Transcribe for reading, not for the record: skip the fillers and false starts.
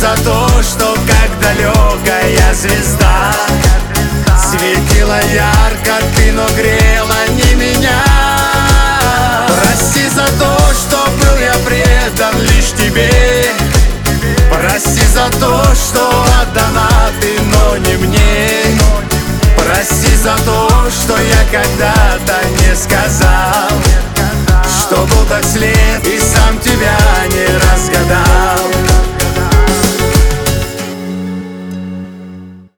за то, что как далекая звезда светила ярко ты, но грела не меня. Прости за то, что был я предан лишь тебе. Прости за то, что отдана ты, но не мне. Прости за то, что я когда-то не сказал, что был так слеп и сам тебя не разгадал.